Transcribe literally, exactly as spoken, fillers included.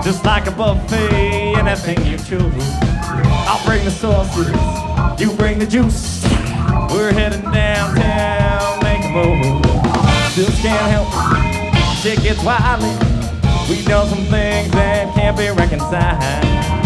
just like a buffet, anything you choose. I'll bring the sauces, you bring the juice. We're heading downtown, make a move. Just can't help it, shit gets wily. We know some things that can't be reconciled.